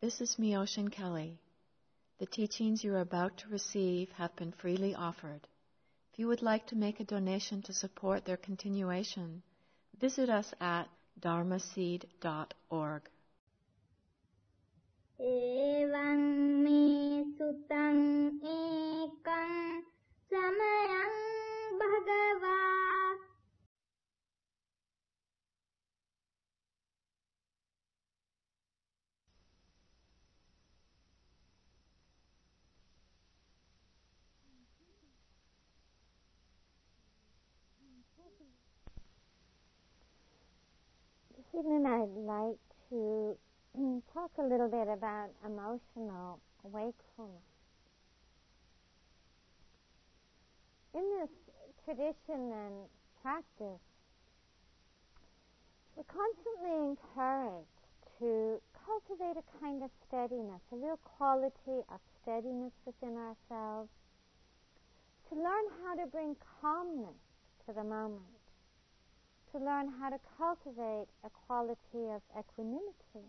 This is Myoshin Kelly. The teachings you are about to receive have been freely offered. If you would like to make a donation to support their continuation, visit us at dharmaseed.org. Evaṃ me sutaṃ ekaṃ samayaṃ bhagavā. This evening I'd like to talk a little bit about emotional wakefulness. In this tradition and practice, we're constantly encouraged to cultivate a kind of steadiness, a real quality of steadiness within ourselves, to learn how to bring calmness to the moment, to learn how to cultivate a quality of equanimity.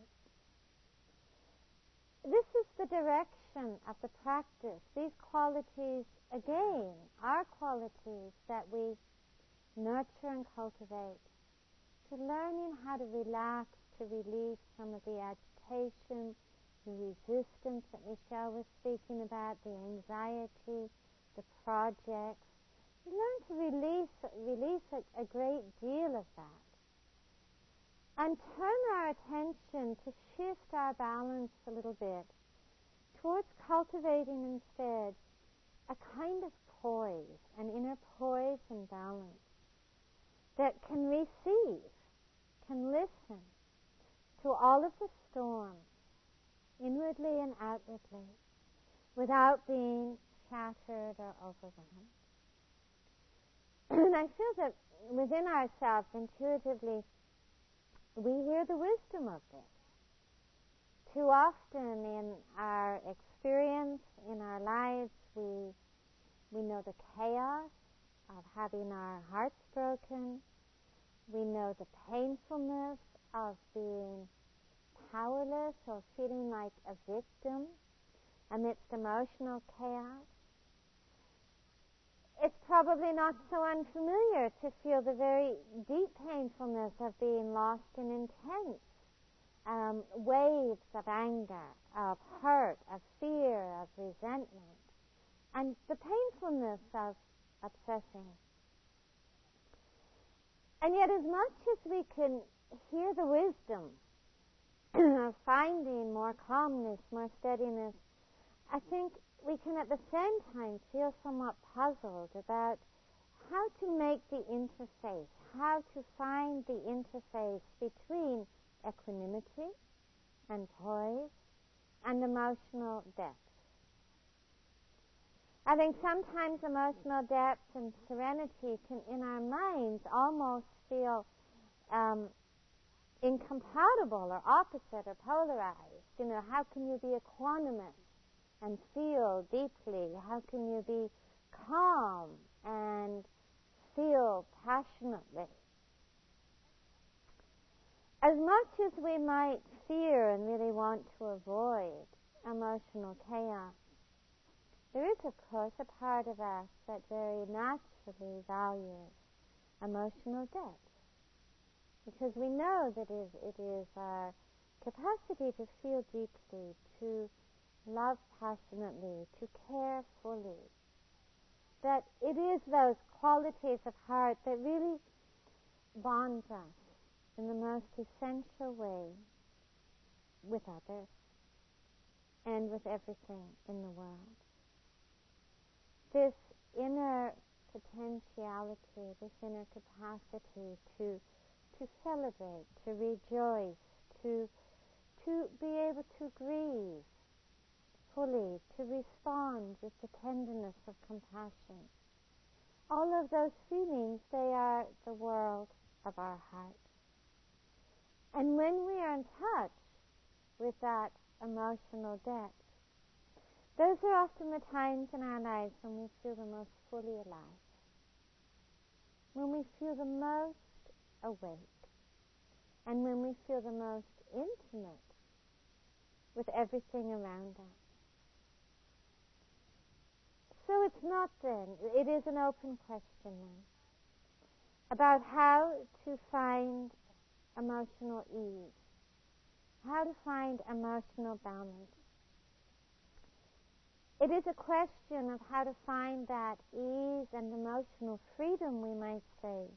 This is the direction of the practice. These qualities, again, are qualities that we nurture and cultivate, to learning how to relax, to release some of the agitation, the resistance that Michelle was speaking about, the anxiety, the projects. We learn to release a great deal of that, and turn our attention to shift our balance a little bit towards cultivating instead a kind of poise, an inner poise and balance that can receive, can listen to all of the storms, inwardly and outwardly, without being shattered or overwhelmed. And I feel that within ourselves, intuitively, we hear the wisdom of this. Too often in our experience, in our lives, we know the chaos of having our hearts broken. We know the painfulness of being powerless or feeling like a victim amidst emotional chaos. It's probably not so unfamiliar to feel the very deep painfulness of being lost in intense waves of anger, of hurt, of fear, of resentment, and the painfulness of obsessing. And yet, as much as we can hear the wisdom of finding more calmness, more steadiness, I think we can at the same time feel somewhat puzzled about how to make the interface, how to find the interface between equanimity and poise and emotional depth. I think sometimes emotional depth and serenity can, in our minds, almost feel incompatible or opposite or polarized. You know, how can you be equanimous and feel deeply? How can you be calm and feel passionately? As much as we might fear and really want to avoid emotional chaos, there is, of course, a part of us that very naturally values emotional depth, because we know that it is our capacity to feel deeply, to love passionately, to care fully, that it is those qualities of heart that really bond us in the most essential way with others and with everything in the world. This inner potentiality, this inner capacity to celebrate, to rejoice, to be able to grieve fully, to respond with the tenderness of compassion. All of those feelings, they are the world of our heart. And when we are in touch with that emotional depth, those are often the times in our lives when we feel the most fully alive, when we feel the most awake, and when we feel the most intimate with everything around us. So it's not then, it is an open question then, about how to find emotional ease, how to find emotional balance. It is a question of how to find that ease and emotional freedom, we might say,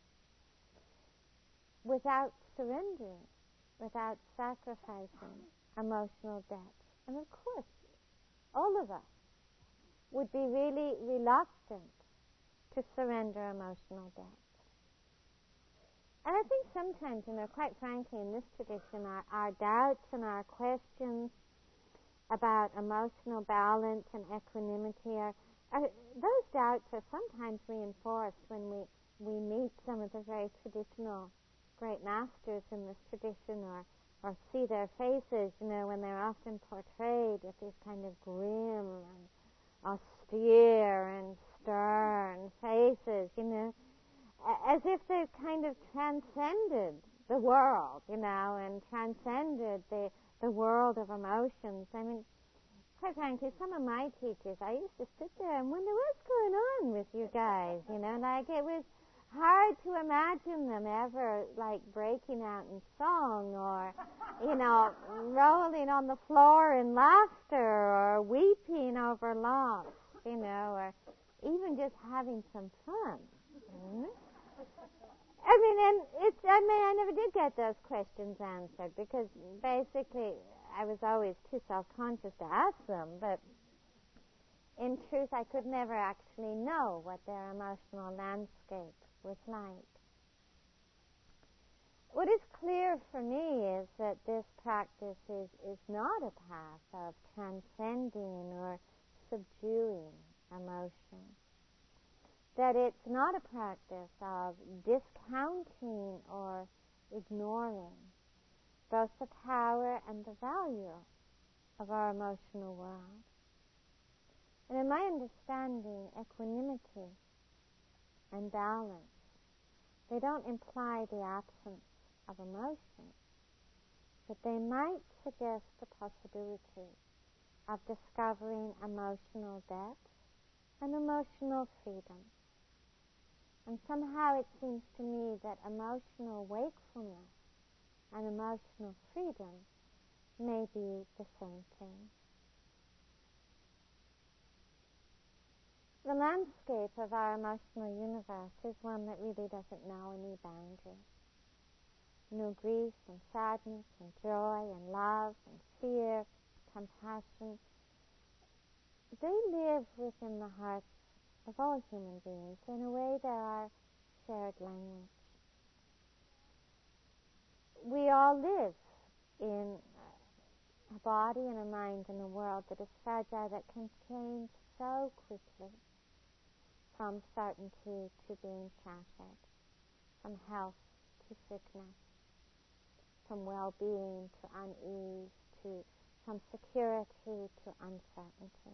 without surrendering, without sacrificing emotional depth. And of course, all of us would be really reluctant to surrender emotional depth. And I think sometimes, quite frankly, in this tradition, our doubts and our questions about emotional balance and equanimity those doubts are sometimes reinforced when we meet some of the very traditional great masters in this tradition, or see their faces, when they're often portrayed with these kind of grim and austere and stern faces, as if they've kind of transcended the world, and transcended the world of emotions. I mean, quite frankly, some of my teachers, I used to sit there and wonder what's going on with you guys, like it was hard to imagine them ever like breaking out in song, or rolling on the floor in laughter, or weeping over loss, or even just having some fun. I never did get those questions answered, because basically I was always too self-conscious to ask them, but in truth I could never actually know what their emotional landscape was like. What is clear for me is that this practice is not a path of transcending or subduing emotion. That it's not a practice of discounting or ignoring both the power and the value of our emotional world. And in my understanding, equanimity and balance, they don't imply the absence of emotion, but they might suggest the possibility of discovering emotional depth and emotional freedom. And somehow it seems to me that emotional wakefulness and emotional freedom may be the same thing. The landscape of our emotional universe is one that really doesn't know any boundaries. Grief and sadness and joy and love and fear, compassion, they live within the hearts of all human beings. In a way, they are shared language. We all live in a body and a mind in a world that is fragile, that can change so quickly, from certainty to being shattered, from health to sickness, from well-being to unease, from security to uncertainty.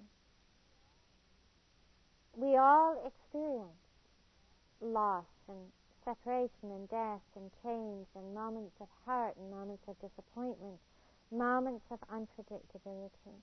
We all experience loss and separation and death and change and moments of hurt and moments of disappointment, moments of unpredictability.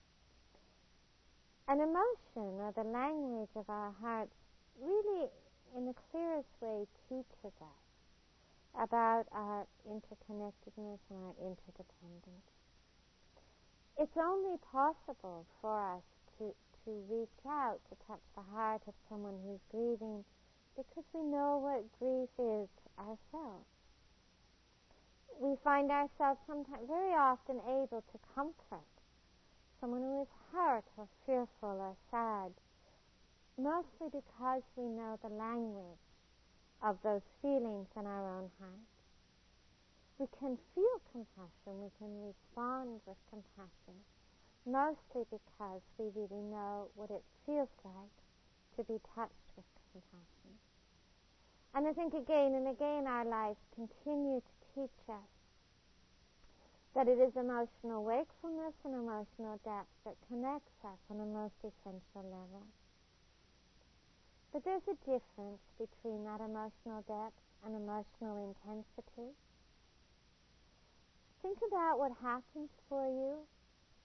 An emotion, or the language of our hearts, really in the clearest way teaches us about our interconnectedness and our interdependence. It's only possible for us to reach out, to touch the heart of someone who's grieving, because we know what grief is ourselves. We find ourselves sometimes, very often, able to comfort someone who is hurt or fearful or sad, mostly because we know the language of those feelings in our own heart. We can feel compassion, we can respond with compassion, mostly because we really know what it feels like to be touched with compassion. And I think again and again our lives continue to teach us that it is emotional wakefulness and emotional depth that connects us on a most essential level. But there's a difference between that emotional depth and emotional intensity. Think about what happens for you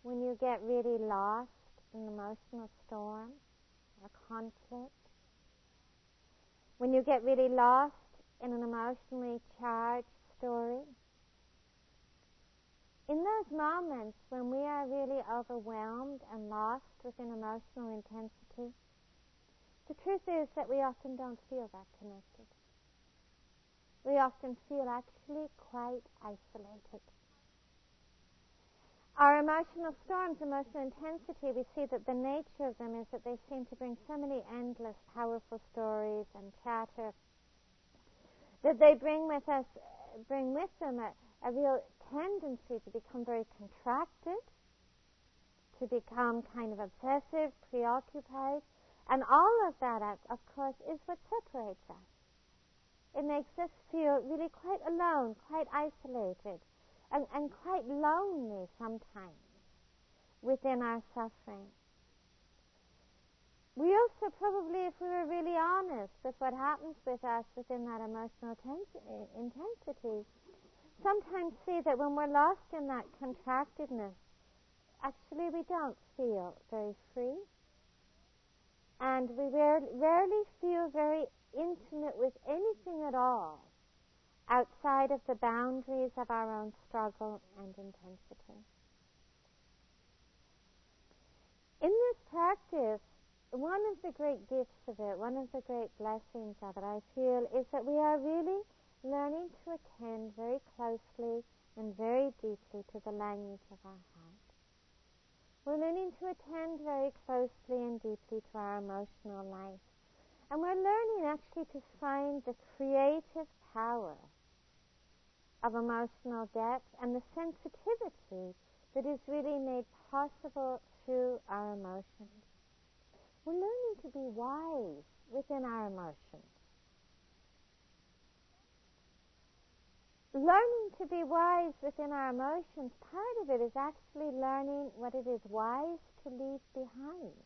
get really lost in an emotional storm or conflict, when you get really lost in an emotionally charged story, in those moments when we are really overwhelmed and lost within emotional intensity, the truth is that we often don't feel that connected. We often feel actually quite isolated. Our emotional storms, emotional intensity, we see that the nature of them is that they seem to bring so many endless, powerful stories and chatter, that they bring with them a real tendency to become very contracted, to become kind of obsessive, preoccupied, and all of that, of course, is what separates us. It makes us feel really quite alone, quite isolated, and quite lonely sometimes within our suffering. We also probably, if we were really honest with what happens with us within that emotional intensity, sometimes see that when we're lost in that contractedness, actually we don't feel very free, and we rarely feel very intimate with anything at all outside of the boundaries of our own struggle and intensity. In this practice, one of the great gifts of it, one of the great blessings of it, I feel, is that we are really learning to attend very closely and very deeply to the language of our heart. We're learning to attend very closely and deeply to our emotional life. And we're learning actually to find the creative power of emotional depth and the sensitivity that is really made possible through our emotions. We're learning to be wise within our emotions. Learning to be wise within our emotions, part of it is actually learning what it is wise to leave behind.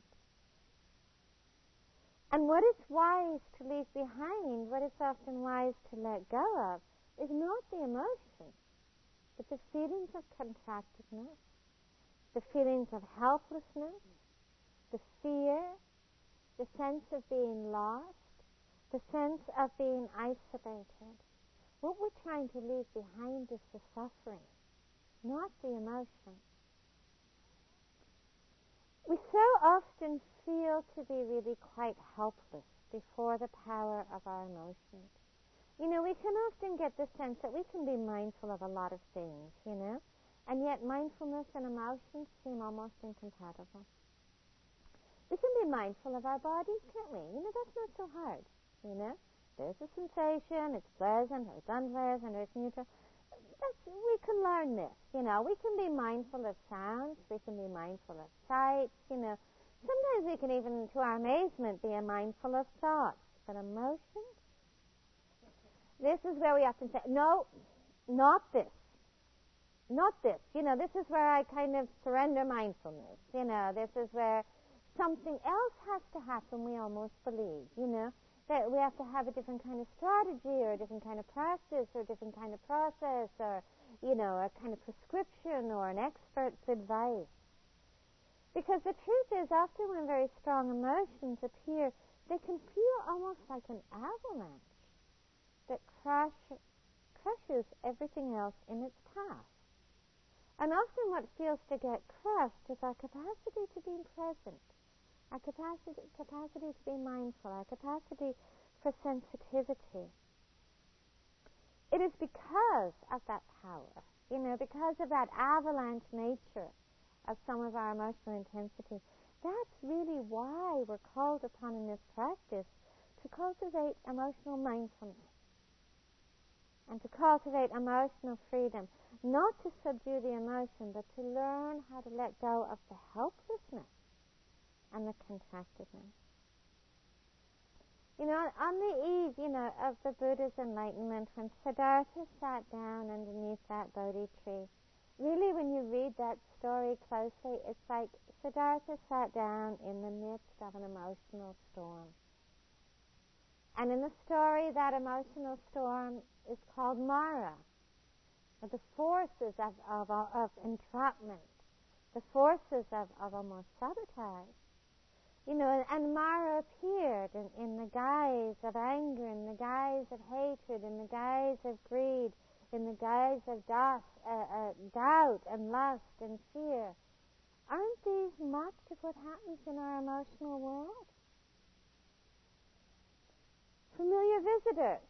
And what is wise to leave behind, what is often wise to let go of, is not the emotion, but the feelings of contractedness, the feelings of helplessness, the fear, the sense of being lost, the sense of being isolated. What we're trying to leave behind is the suffering, not the emotion. We so often feel to be really quite helpless before the power of our emotions. We can often get the sense that we can be mindful of a lot of things, and yet mindfulness and emotions seem almost incompatible. We can be mindful of our bodies, can't we? That's not so hard, There's a sensation, it's pleasant, or it's unpleasant, or it's neutral. We can learn this, We can be mindful of sounds, we can be mindful of sights, Sometimes we can even, to our amazement, be mindful of thoughts. But emotions? This is where we often say, no, not this. Not this. This is where I kind of surrender mindfulness. This is where something else has to happen, we almost believe, that we have to have a different kind of strategy or a different kind of practice or a different kind of process or, a kind of prescription or an expert's advice. Because the truth is, often when very strong emotions appear, they can feel almost like an avalanche that crushes everything else in its path. And often what feels to get crushed is our capacity to be present, our capacity to be mindful, our capacity for sensitivity. It is because of that power, because of that avalanche nature of some of our emotional intensity. That's really why we're called upon in this practice to cultivate emotional mindfulness and to cultivate emotional freedom, not to subdue the emotion, but to learn how to let go of the helplessness and the contractedness. On the eve, of the Buddha's enlightenment, when Siddhartha sat down underneath that Bodhi tree, really when you read that story closely, it's like Siddhartha sat down in the midst of an emotional storm. And in the story, that emotional storm is called Mara, the forces of entrapment the forces of almost sabotage. And Mara appeared in the guise of anger, in the guise of hatred, in the guise of greed, in the guise of doubt and lust and fear. Aren't these much of what happens in our emotional world? Familiar visitors,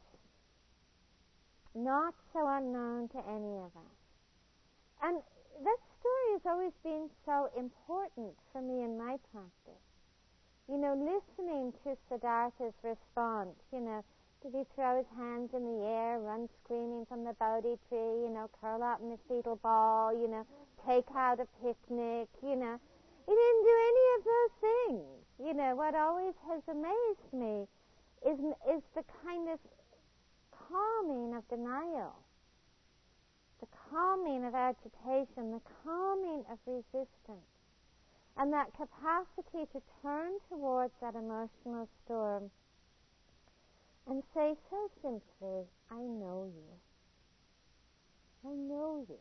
not so unknown to any of us. And that story has always been so important for me in my practice. Listening to Siddhartha's response, did he throw his hands in the air, run screaming from the Bodhi tree, curl up in a fetal ball, take out a picnic, He didn't do any of those things. What always has amazed me is the kind of calming of denial, the calming of agitation, the calming of resistance. And that capacity to turn towards that emotional storm and say so simply, I know you. I know you.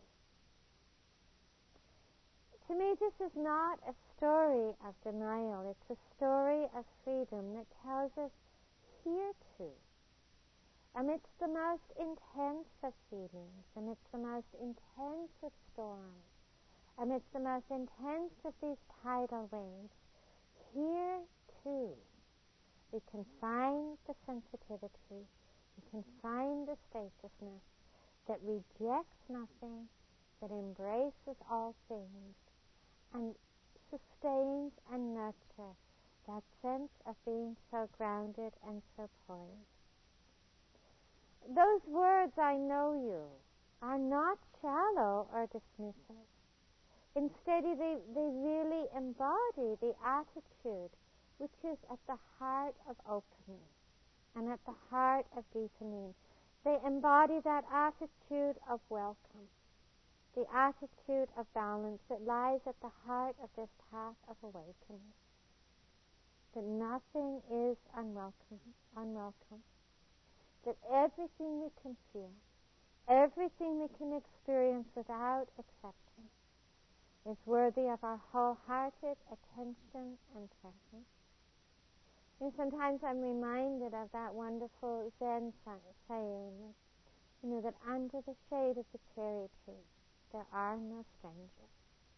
To me, this is not a story of denial. It's a story of freedom that tells us here too, amidst the most intense of feelings, amidst the most intense of storms, amidst the most intense of these tidal waves, here too we can find the sensitivity, we can find the spaciousness that rejects nothing, that embraces all things, and sustains and nurtures that sense of being so grounded and so poised. Those words, I know you, are not shallow or dismissive. Instead, they really embody the attitude which is at the heart of opening and at the heart of deepening. They embody that attitude of welcome, the attitude of balance that lies at the heart of this path of awakening. That nothing is unwelcome. That everything we can feel, everything we can experience without exception, is worthy of our wholehearted attention and presence. And sometimes I'm reminded of that wonderful Zen saying, that under the shade of the cherry tree, there are no strangers.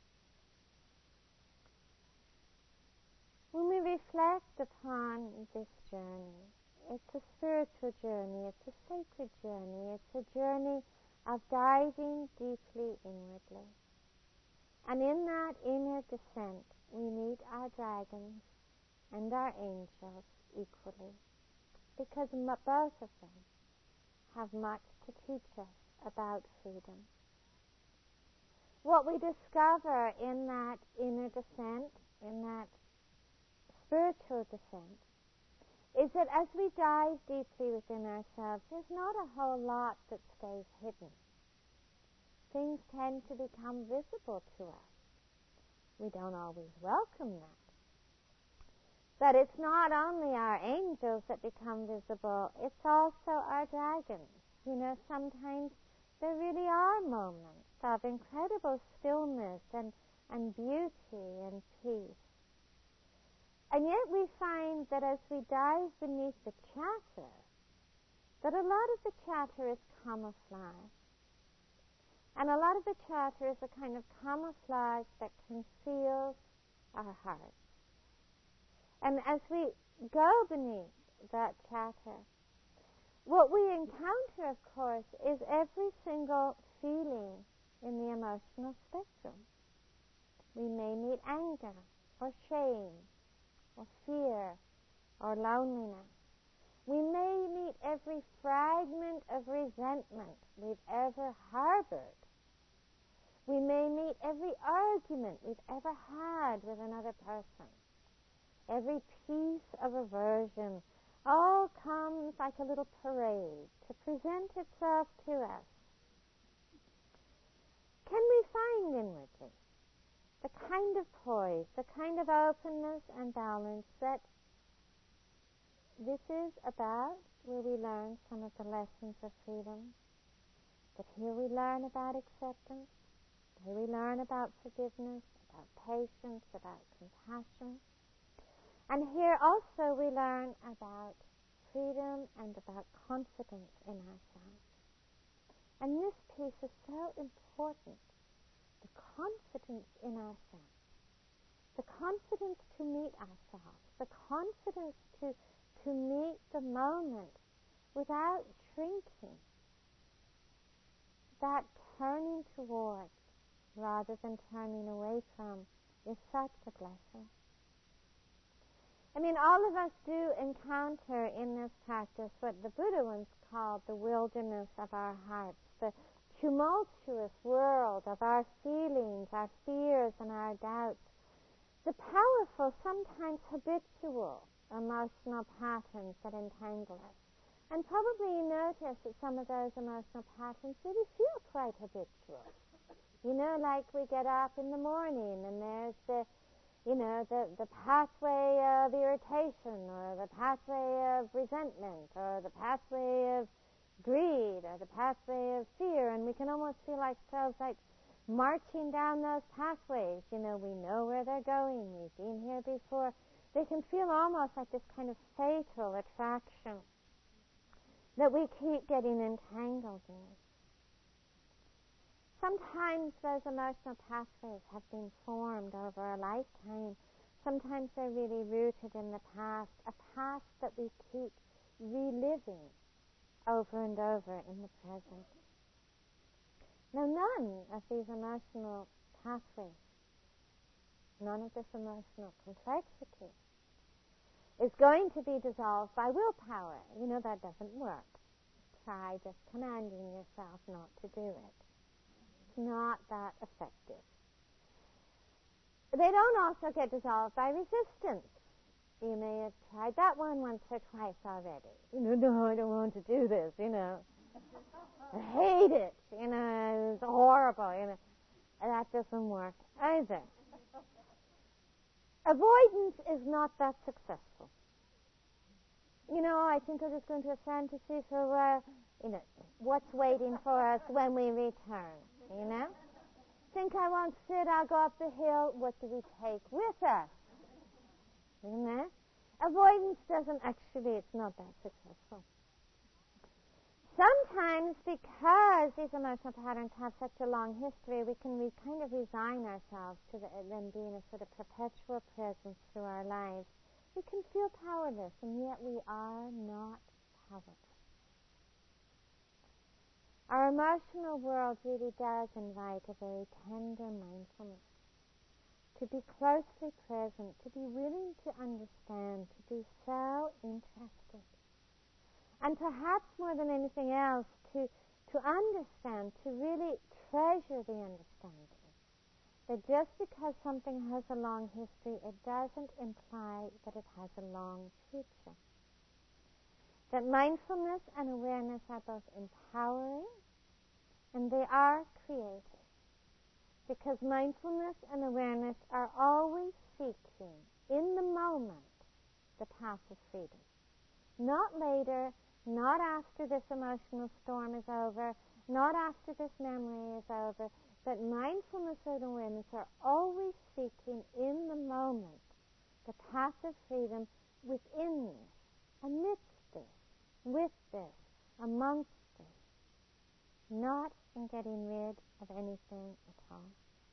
When we reflect upon this journey, it's a spiritual journey, it's a sacred journey, it's a journey of diving deeply inwardly. And in that inner descent, we meet our dragons and our angels equally, because both of them have much to teach us about freedom. What we discover in that inner descent, in that spiritual descent, is that as we dive deeply within ourselves, there's not a whole lot that stays hidden. Things tend to become visible to us. We don't always welcome that. But it's not only our angels that become visible, it's also our dragons. Sometimes there really are moments of incredible stillness and beauty and peace. And yet we find that as we dive beneath the chatter, that a lot of the chatter is camouflage. And a lot of the chatter is a kind of camouflage that conceals our hearts. And as we go beneath that chatter, what we encounter, of course, is every single feeling in the emotional spectrum. We may meet anger, or shame, or fear, or loneliness. We may meet every fragment of resentment we've ever harbored. We may meet every argument we've ever had with another person. Every piece of aversion all comes like a little parade to present itself to us. Can we find inwardly the kind of poise, the kind of openness and balance that this is about, where we learn some of the lessons of freedom? That here we learn about acceptance, here we learn about forgiveness, about patience, about compassion. And here also we learn about freedom and about confidence in ourselves. And this piece is so important. The confidence in ourselves. The confidence to meet ourselves. The confidence to meet the moment without shrinking. That turning towards rather than turning away from is such a blessing. I mean, all of us do encounter in this practice what the Buddha once called the wilderness of our hearts, the tumultuous world of our feelings, our fears, and our doubts, the powerful, sometimes habitual emotional patterns that entangle us. And probably you notice that some of those emotional patterns really feel quite habitual. You know, like we get up in the morning and there's the pathway of irritation, or the pathway of resentment, or the pathway of greed, or the pathway of fear, and we can almost feel ourselves like marching down those pathways. You know, we know where they're going, we've been here before. They can feel almost like this kind of fatal attraction that we keep getting entangled in. Sometimes those emotional pathways have been formed over a lifetime. Sometimes they're really rooted in the past, a past that we keep reliving over and over in the present. Now, none of these emotional pathways, none of this emotional complexity is going to be dissolved by willpower. You know, that doesn't work. Try just commanding yourself not to do it. It's not that effective. They don't also get dissolved by resistance. You may have tried that one once or twice already. You know, no, I don't want to do this, you know. I hate it, you know, it's horrible, you know. And that doesn't work either. Avoidance is not that successful. You know, I think I'll just go into a fantasy for a while. You know, what's waiting for us when we return, you know? Think I won't sit, I'll go up the hill. What do we take with us? You know? Avoidance doesn't actually, it's not that successful. Sometimes, because these emotional patterns have such a long history, we kind of resign ourselves to them being a sort of perpetual presence through our lives. We can feel powerless, and yet we are not powerless. Our emotional world really does invite a very tender mindfulness. To be closely present, to be willing to understand, to be so interested. And perhaps more than anything else, to understand, to really treasure the understanding. That just because something has a long history, it doesn't imply that it has a long future. That mindfulness and awareness are both empowering and they are creative. Because mindfulness and awareness are always seeking, in the moment, the path of freedom. Not later, not after this emotional storm is over, not after this memory is over, but mindfulness and awareness are always seeking, in the moment, the path of freedom within this, amidst this, with this, amongst this, not in getting rid of anything at all.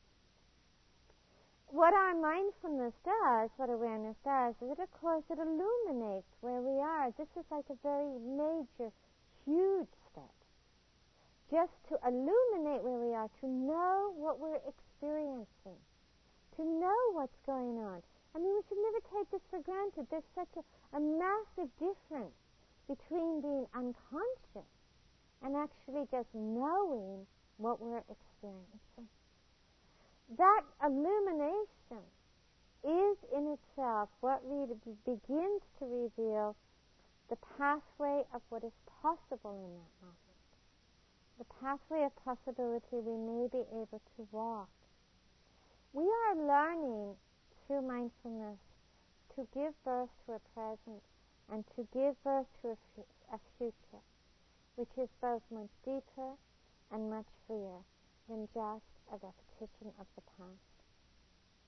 What our mindfulness does, what awareness does, is that, of course, it illuminates where we are. This is like a very major, huge step. Just to illuminate where we are, to know what we're experiencing, to know what's going on. I mean, we should never take this for granted. There's such a massive difference between being unconscious and actually just knowing what we're experiencing. That illumination is in itself what really begins to reveal the pathway of what is possible in that moment. The pathway of possibility we may be able to walk. We are learning through mindfulness to give birth to a present and to give birth to a future, which is both much deeper and much freer than just a repetition of the past.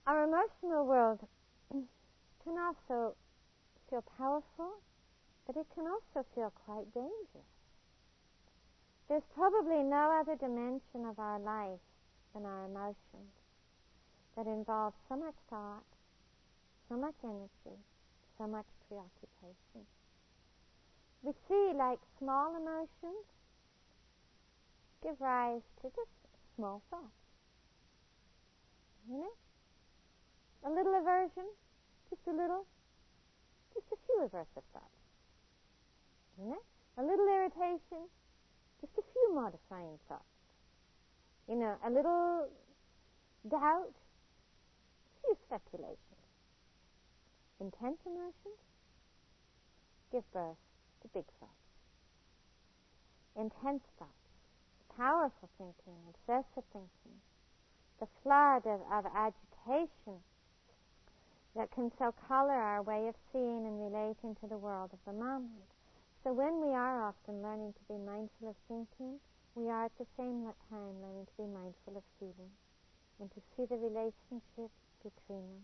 Our emotional world can also feel powerful, but it can also feel quite dangerous. There's probably no other dimension of our life than our emotions that involves so much thought, so much energy, so much preoccupation. We see like small emotions give rise to just small thoughts. Isn't it? A little aversion, just a few aversive thoughts. Isn't it? A little irritation, just a few modifying thoughts. A little doubt, a few speculations. Intense emotions give birth to big thoughts. Intense thoughts, powerful thinking, obsessive thinking, the flood of agitation that can so color our way of seeing and relating to the world of the moment. So when we are often learning to be mindful of thinking, we are at the same time learning to be mindful of feeling and to see the relationship between them.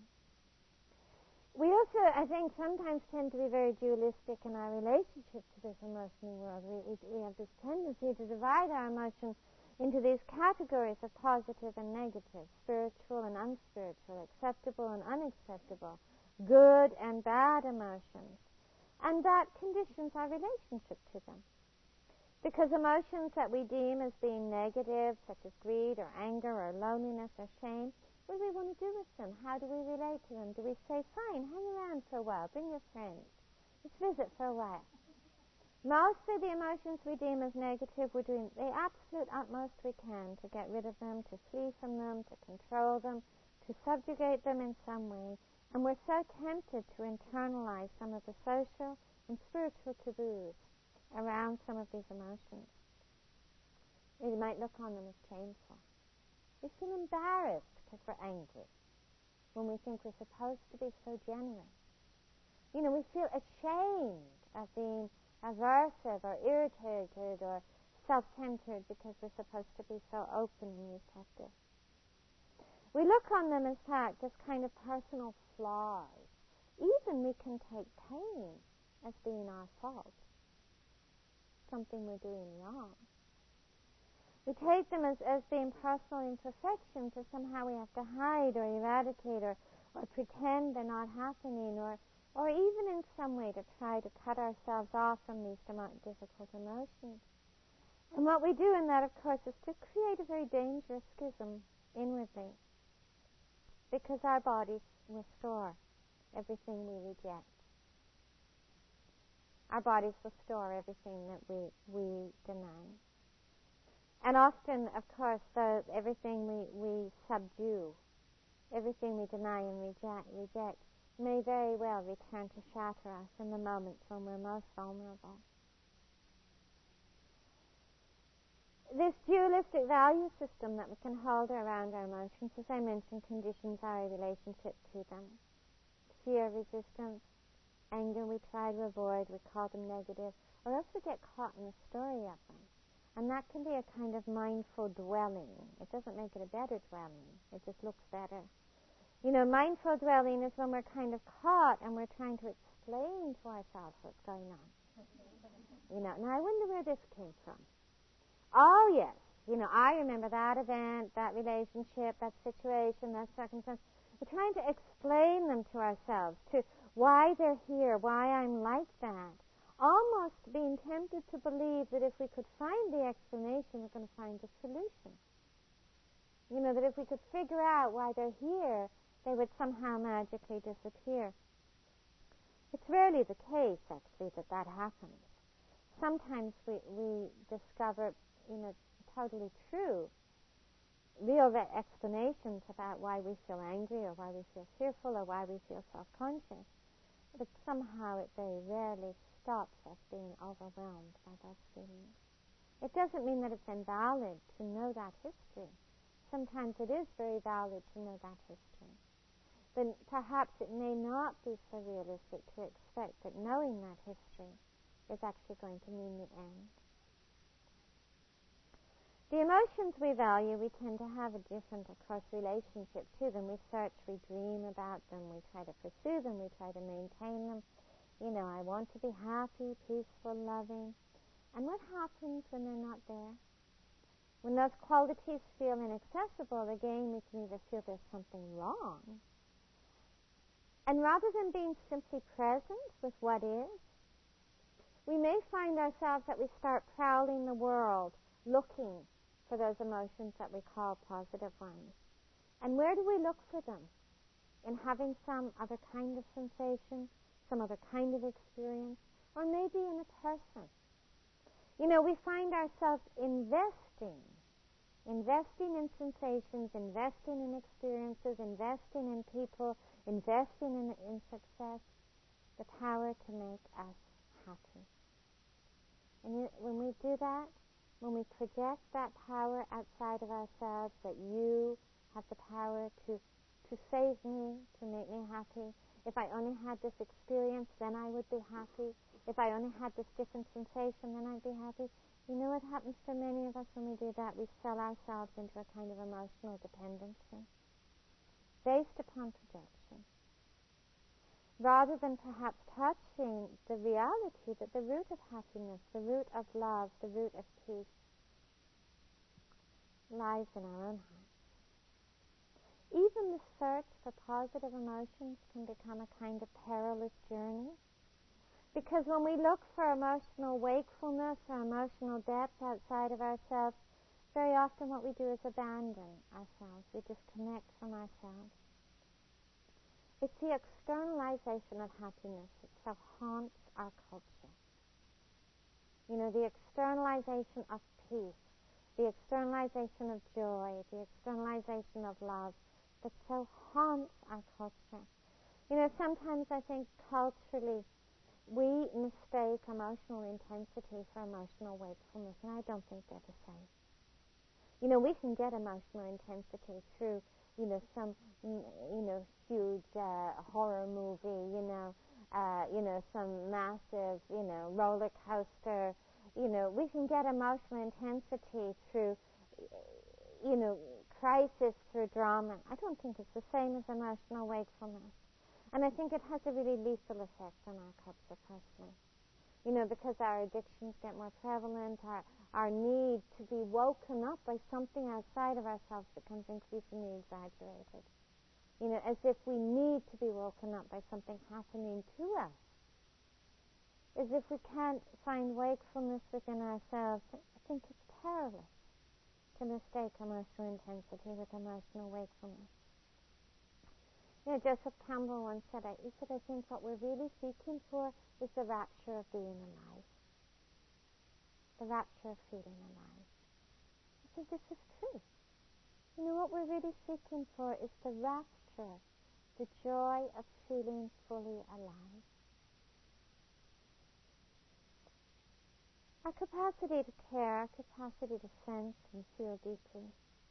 We also, I think, sometimes tend to be very dualistic in our relationship to this emotional world. We have this tendency to divide our emotions into these categories of positive and negative, spiritual and unspiritual, acceptable and unacceptable, good and bad emotions. And that conditions our relationship to them. Because emotions that we deem as being negative, such as greed or anger or loneliness or shame, what do we want to do with them? How do we relate to them? Do we say, fine, hang around for a while, bring your friends, let's visit for a while? Most of the emotions we deem as negative, we're doing the absolute utmost we can to get rid of them, to flee from them, to control them, to subjugate them in some way. And we're so tempted to internalize some of the social and spiritual taboos around some of these emotions. We might look on them as shameful. We feel embarrassed because we're angry when we think we're supposed to be so generous. We feel ashamed of being aversive or irritated or self-centered because we're supposed to be so open and receptive. We look on them, in fact, as kind of personal flaws. Even we can take pain as being our fault, something we're doing wrong. We take them as being personal imperfections, as somehow we have to hide or eradicate or pretend they're not happening, or even in some way to try to cut ourselves off from these difficult emotions. And what we do in that, of course, is to create a very dangerous schism inwardly, because our bodies will store everything we reject. Our bodies will store everything that we deny. And often, of course, everything we subdue, everything we deny and reject, may very well return to shatter us in the moments when we're most vulnerable. This dualistic value system that we can hold around our emotions, as I mentioned, conditions our relationship to them. Fear, resistance, anger we try to avoid, we call them negative, or else we get caught in the story of them. And that can be a kind of mindful dwelling. It doesn't make it a better dwelling. It just looks better. Mindful dwelling is when we're kind of caught and we're trying to explain to ourselves what's going on. Now I wonder where this came from. Oh, yes. I remember that event, that relationship, that situation, that circumstance. We're trying to explain them to ourselves, to why they're here, why I'm like that. Almost being tempted to believe that if we could find the explanation, we're going to find the solution. That if we could figure out why they're here, they would somehow magically disappear. It's rarely the case, actually, that happens. Sometimes we discover, totally true, real explanations about why we feel angry or why we feel fearful or why we feel self-conscious. But somehow it very rarely stops us being overwhelmed by those feelings. It doesn't mean that it's invalid to know that history. Sometimes it is very valid to know that history. But perhaps it may not be so realistic to expect that knowing that history is actually going to mean the end. The emotions we value, we tend to have a different, of course, relationship to them. We search, we dream about them, we try to pursue them, we try to maintain them. I want to be happy, peaceful, loving. And what happens when they're not there? When those qualities feel inaccessible, again, we can either feel there's something wrong. And rather than being simply present with what is, we may find ourselves that we start prowling the world, looking for those emotions that we call positive ones. And where do we look for them? In having some other kind of sensation, some other kind of experience, or maybe in a person. We find ourselves investing in sensations, investing in experiences, investing in people, investing in success, the power to make us happy. And when we do that, when we project that power outside of ourselves, that you have the power to save me, to make me happy. If I only had this experience, then I would be happy. If I only had this different sensation, then I'd be happy. You know what happens for many of us when we do that? We sell ourselves into a kind of emotional dependency based upon projection, rather than perhaps touching the reality that the root of happiness, the root of love, the root of peace lies in our own hearts. Even the search for positive emotions can become a kind of perilous journey, because when we look for emotional wakefulness or emotional depth outside of ourselves, very often what we do is abandon ourselves. We disconnect from ourselves. It's the externalization of happiness that so haunts our culture. The externalization of peace, the externalization of joy, the externalization of love that so haunts our culture. Sometimes I think culturally we mistake emotional intensity for emotional wakefulness, and I don't think they're the same. We can get emotional intensity through, some, huge horror movie, some massive, roller coaster. We can get emotional intensity through, crisis, through drama. I don't think it's the same as emotional wakefulness. And I think it has a really lethal effect on our culture personally. Because our addictions get more prevalent, our need to be woken up by something outside of ourselves becomes increasingly exaggerated. As if we need to be woken up by something happening to us. As if we can't find wakefulness within ourselves. I think it's perilous to mistake emotional intensity with emotional wakefulness. Joseph Campbell once said, I think what we're really seeking for is the rapture of being alive. The rapture of feeling alive. I think this is true. What we're really seeking for is the rapture, the joy of feeling fully alive. Our capacity to care, our capacity to sense and feel deeply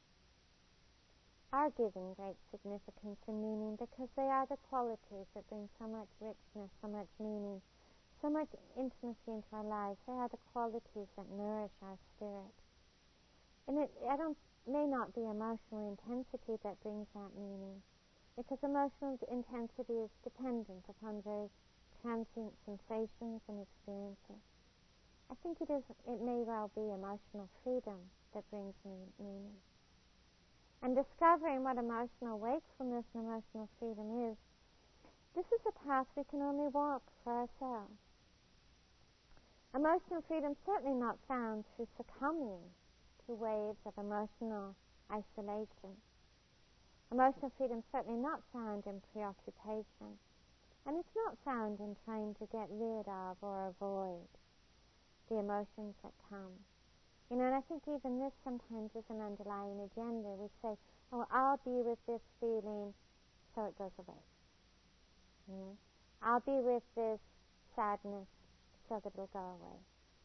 are given great significance and meaning, because they are the qualities that bring so much richness, so much meaning, so much intimacy into our lives. They are the qualities that nourish our spirit. And it may not be emotional intensity that brings that meaning, because emotional intensity is dependent upon very transient sensations and experiences. I think it may well be emotional freedom that brings meaning. And discovering what emotional wakefulness and emotional freedom is, this is a path we can only walk for ourselves. Emotional freedom is certainly not found through succumbing to waves of emotional isolation. Emotional freedom is certainly not found in preoccupation. And it's not found in trying to get rid of or avoid the emotions that come. And I think even this sometimes is an underlying agenda. We say, I'll be with this feeling so it goes away. I'll be with this sadness so that it'll go away.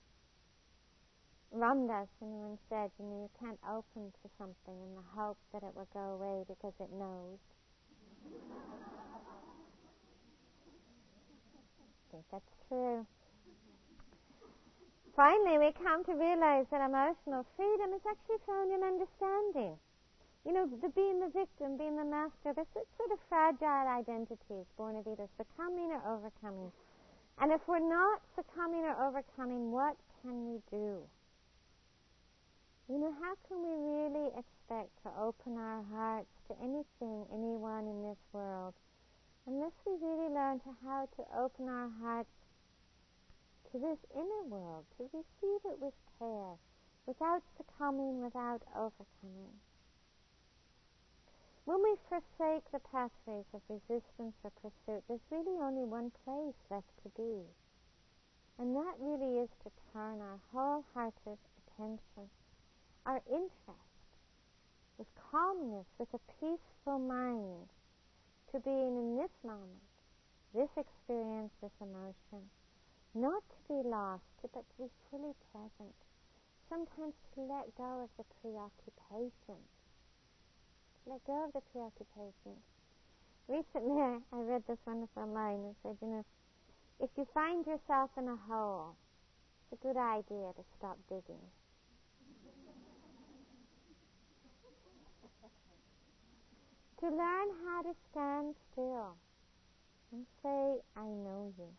Ram Dass once said, you can't open to something in the hope that it will go away because it knows. I think that's true. finally we come to realize that emotional freedom is actually found in understanding. You know, being the victim, being the master, there's sort of fragile identities born of either succumbing or overcoming. And if we're not succumbing or overcoming, what can we do? You know, how can we really expect to open our hearts to anything, anyone in this world, unless we really learn how to open our hearts to this inner world, to receive it with care, without succumbing, without overcoming? When we forsake the pathways of resistance or pursuit, there's really only one place left to be. And that really is to turn our wholehearted attention, our interest, with calmness, with a peaceful mind, to being in this moment, this experience, this emotion. Not to be lost, but to be fully present. Sometimes to let go of the preoccupation. Let go of the preoccupation. Recently I read this wonderful line that said, you know, if you find yourself in a hole, it's a good idea to stop digging. To learn how to stand still and say, I know you.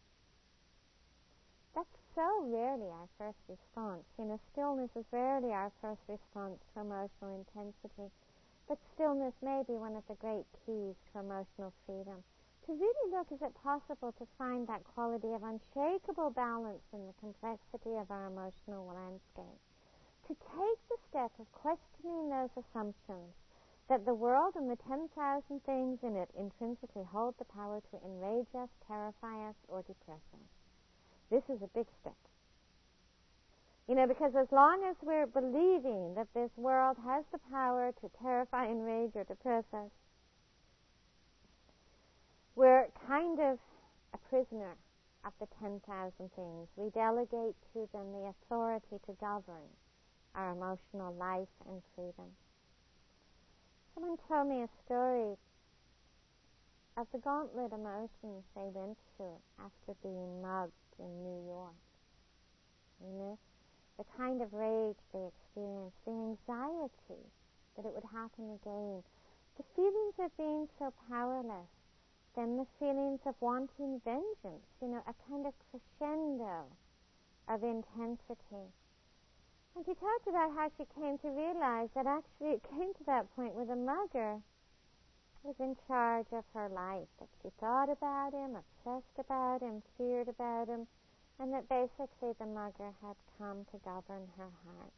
That's so rarely our first response. You know, stillness is rarely our first response to emotional intensity. But stillness may be one of the great keys to emotional freedom. To really look, is it possible to find that quality of unshakable balance in the complexity of our emotional landscape? To take the step of questioning those assumptions that the world and the 10,000 things in it intrinsically hold the power to enrage us, terrify us, or depress us. This is a big step. You know, because as long as we're believing that this world has the power to terrify, enrage, or depress us, we're kind of a prisoner of the 10,000 things. We delegate to them the authority to govern our emotional life and freedom. Someone told me a story of the gauntlet emotions they went through after being mugged in New York. You know, the kind of rage they experienced, the anxiety that it would happen again, the feelings of being so powerless, then the feelings of wanting vengeance, you know, a kind of crescendo of intensity. And she talked about how she came to realize that actually it came to that point where the mugger was in charge of her life, that she thought about him, obsessed about him, feared about him, and that basically the mugger had come to govern her heart.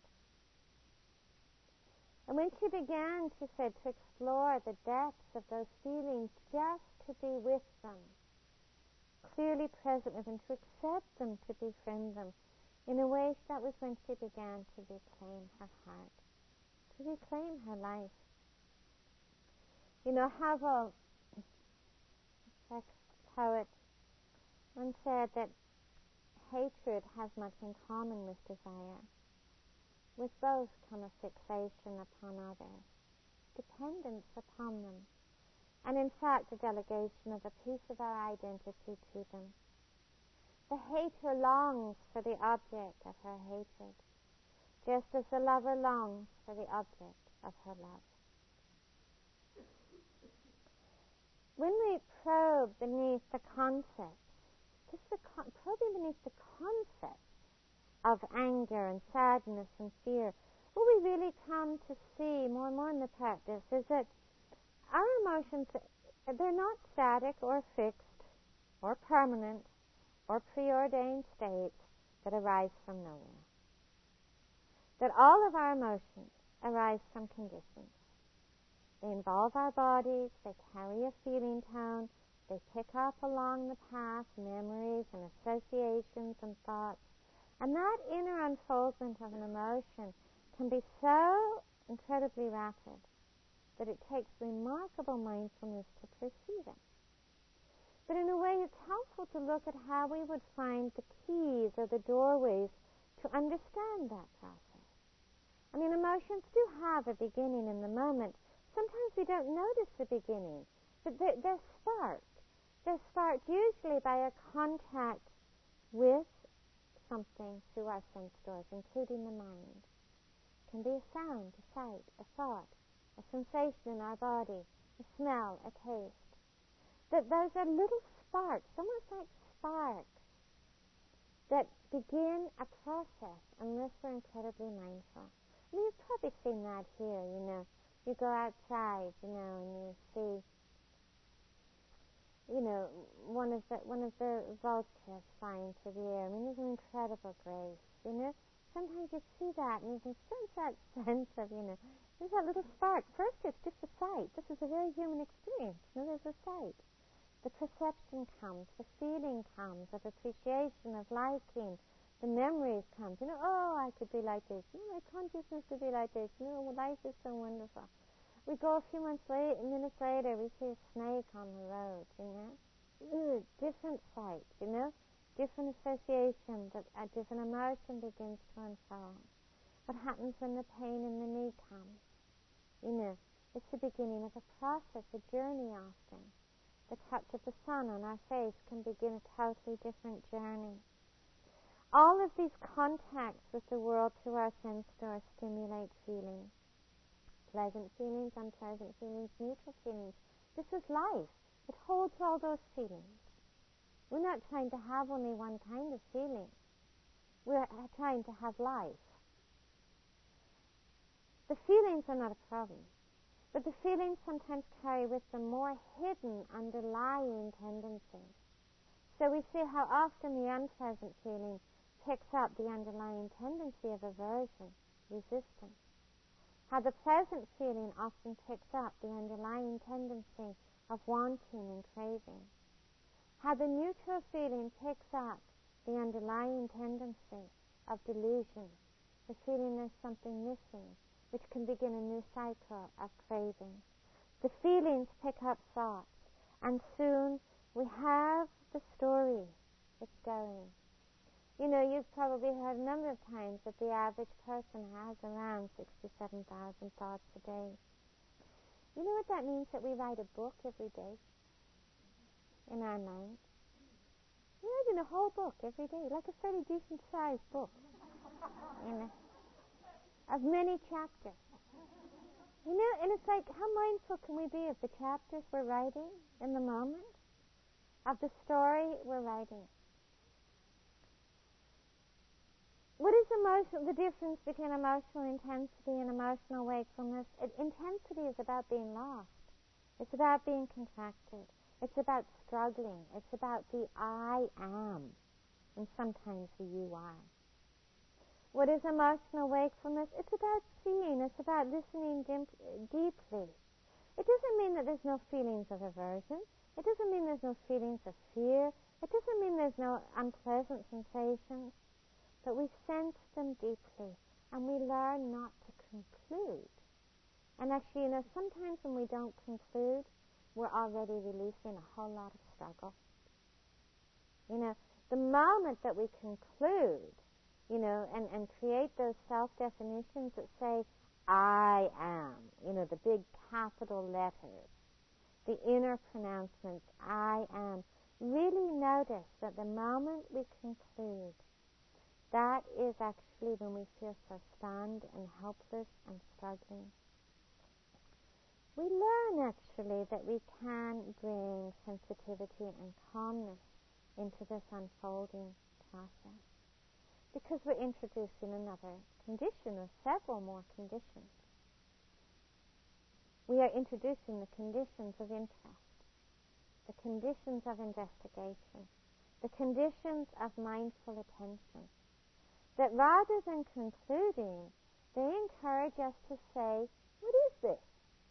And when she began, she said, to explore the depths of those feelings, just to be with them, clearly present with them, to accept them, to befriend them, in a way that was when she began to reclaim her heart, to reclaim her life. You know, Havel, the poet, once said that hatred has much in common with desire. With both come a fixation upon others, dependence upon them, and in fact a delegation of a piece of our identity to them. The hater longs for the object of her hatred, just as the lover longs for the object of her love. When we probe beneath the concepts, probing beneath the concepts of anger and sadness and fear, what we really come to see more and more in the practice is that our emotions, they're not static or fixed or permanent or preordained states that arise from nowhere. That all of our emotions arise from conditions. They involve our bodies, they carry a feeling tone, they pick up along the path memories and associations and thoughts. And that inner unfoldment of an emotion can be so incredibly rapid that it takes remarkable mindfulness to perceive it. But in a way, it's helpful to look at how we would find the keys or the doorways to understand that process. I mean, emotions do have a beginning in the moment. Sometimes we don't notice the beginning, but they're sparked. They're sparked usually by a contact with something through our sense doors, including the mind. It can be a sound, a sight, a thought, a sensation in our body, a smell, a taste. That those are little sparks, almost like sparks, that begin a process unless we're incredibly mindful. I mean, you've probably seen that here, You go outside, and you see, one of the vultures flying through the air. I mean, there's an incredible grace, Sometimes you see that, and you can sense that sense of, there's that little spark. First, it's just a sight. This is a very human experience. There's a sight. The perception comes, the feeling comes of appreciation, of liking, the memories come. Oh, I could be like this. My consciousness could be like this. Life is so wonderful. We go a few minutes later, we see a snake on the road, different sight, different association, a different emotion begins to unfold. What happens when the pain in the knee comes? It's the beginning of a process, a journey often. The touch of the sun on our face can begin a totally different journey. All of these contacts with the world through our sense doors stimulate feelings. Pleasant feelings, unpleasant feelings, neutral feelings. This is life. It holds all those feelings. We're not trying to have only one kind of feeling. We're trying to have life. The feelings are not a problem. But the feelings sometimes carry with them more hidden, underlying tendencies. So we see how often the unpleasant feeling picks up the underlying tendency of aversion, resistance. How the pleasant feeling often picks up the underlying tendency of wanting and craving. How the neutral feeling picks up the underlying tendency of delusion, the feeling there's something missing, which can begin a new cycle of craving. The feelings pick up thoughts, and soon we have the story that's going. You've probably heard a number of times that the average person has around 67,000 thoughts a day. You know what that means? That we write a book every day in our mind. Imagine a whole book every day, like a fairly decent-sized book. Of many chapters. And it's like, how mindful can we be of the chapters we're writing in the moment? Of the story we're writing? What is the difference between emotional intensity and emotional wakefulness? Intensity is about being lost. It's about being contracted. It's about struggling. It's about the I am, and sometimes the you are. What is emotional wakefulness? It's about seeing. It's about listening deeply. It doesn't mean that there's no feelings of aversion. It doesn't mean there's no feelings of fear. It doesn't mean there's no unpleasant sensations. But we sense them deeply, and we learn not to conclude. And actually, sometimes when we don't conclude, we're already releasing a whole lot of struggle. The moment that we conclude, and create those self-definitions that say, I am, the big capital letters, the inner pronouncements, I am. Really notice that the moment we conclude, that is actually when we feel so stunned and helpless and struggling. We learn actually that we can bring sensitivity and calmness into this unfolding process, because we're introducing another condition or several more conditions. We are introducing the conditions of interest, the conditions of investigation, the conditions of mindful attention, that rather than concluding, they encourage us to say, what is this?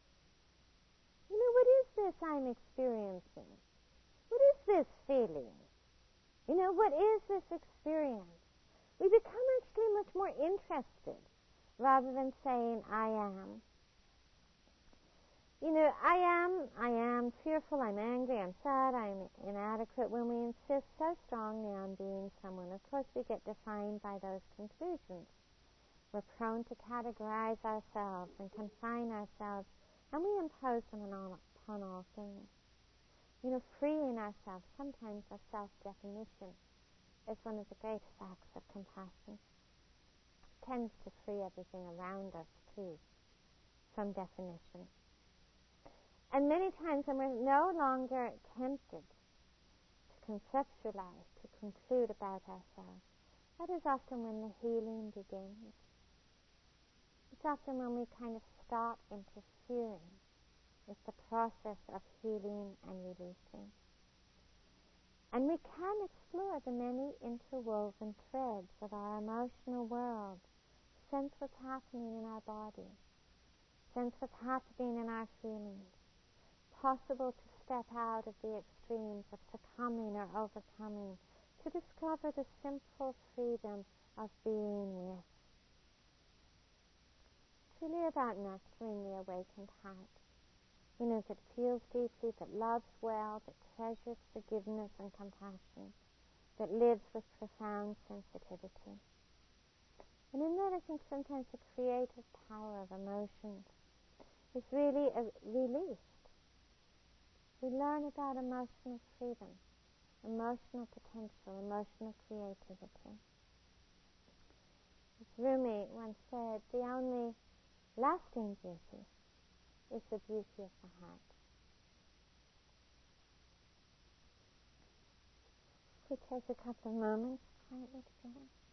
What is this I'm experiencing? What is this feeling? What is this experience? We become actually much more interested rather than saying, I am. I am fearful, I'm angry, I'm sad, I'm inadequate. When we insist so strongly on being someone, of course we get defined by those conclusions. We're prone to categorize ourselves and confine ourselves, and we impose them upon all things. Freeing ourselves sometimes of self-definition is one of the greatest acts of compassion. It tends to free everything around us too from definition. And many times when we're no longer tempted to conceptualize, to conclude about ourselves, that is often when the healing begins. It's often when we kind of stop interfering with the process of healing and releasing. And we can explore the many interwoven threads of our emotional world, sense what's happening in our body, sense what's happening in our feelings. Possible to step out of the extremes of succumbing or overcoming, to discover the simple freedom of being with. It's really about nurturing the awakened heart. That feels deeply, that loves well, that treasures forgiveness and compassion, that lives with profound sensitivity. And in that, I think sometimes the creative power of emotions is really released. We learn about emotional freedom, emotional potential, emotional creativity. As Rumi once said, the only lasting beauty is the beauty of the heart. We take a couple of moments quietly together.